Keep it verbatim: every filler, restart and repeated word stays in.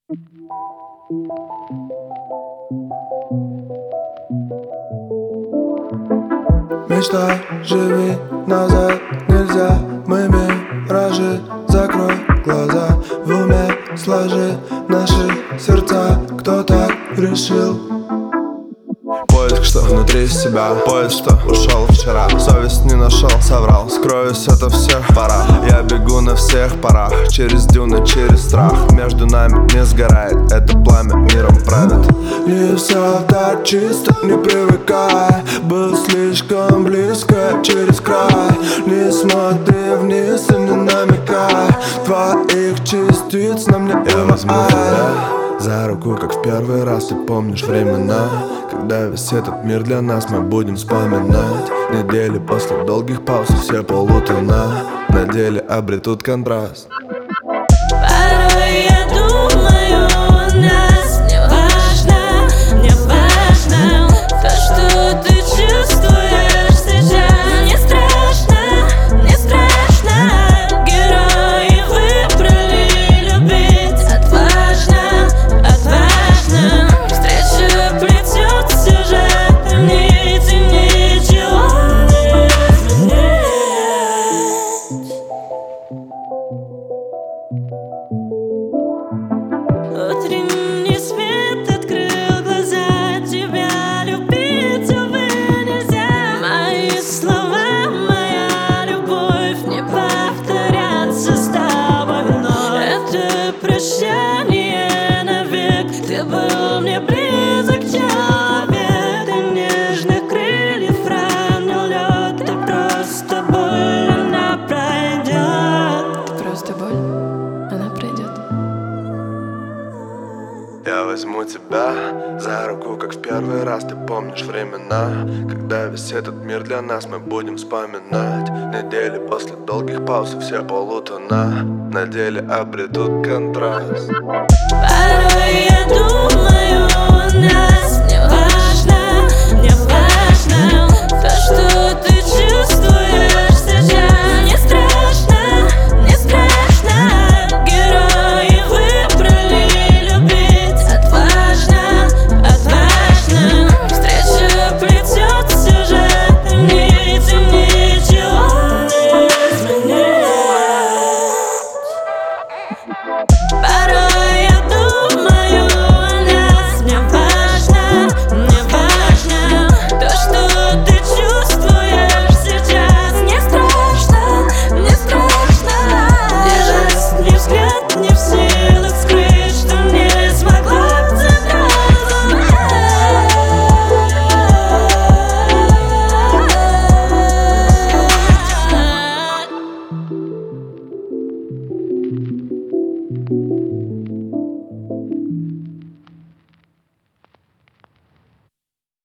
Мечтай, живи назад, нельзя, мы миражи. Закрой глаза, в уме сложи наши сердца. Кто так решил? Поиск, что внутри себя, поиск, что ушел вчера. Совесть не нашел, соврал, скроюсь ото всех пора. Я бегу на всех парах, через дюны, через страх. Между нами не сгорает, это пламя миром правит. Не все так чисто, не привыкай. Был слишком близко, через край. Не смотри вниз и не намекай. Твоих частиц на мне Я возьму ай. тебя за руку, как в первый раз. Ты помнишь времена, когда весь этот мир для нас мы будем вспоминать. Недели после долгих пауз и все полутона на деле обретут контраст. Порой я думаю о нас. Мне важно, мне важно то, что ты чувствуешь сейчас. Не страшно, не страшно. Герои выбрали любить. Отважно, отважно. Встреча плетет сюжет, нити, ничего не изменить. Утренний свет открыл глаза. Тебя любить, увы, нельзя. Мои слова, моя любовь не повторятся с тобой вновь. Это прощание навек. Ты был мне близок, человек. Ты нежных крыльев ранил лед. Ты просто боль, она пройдет. Просто боль, она пройдет. Я возьму тебя за руку, как в первый раз. Ты помнишь времена, когда весь этот мир для нас мы будем вспоминать. Недели после долгих пауз и все полутона на деле обретут контраст. Порой я думаю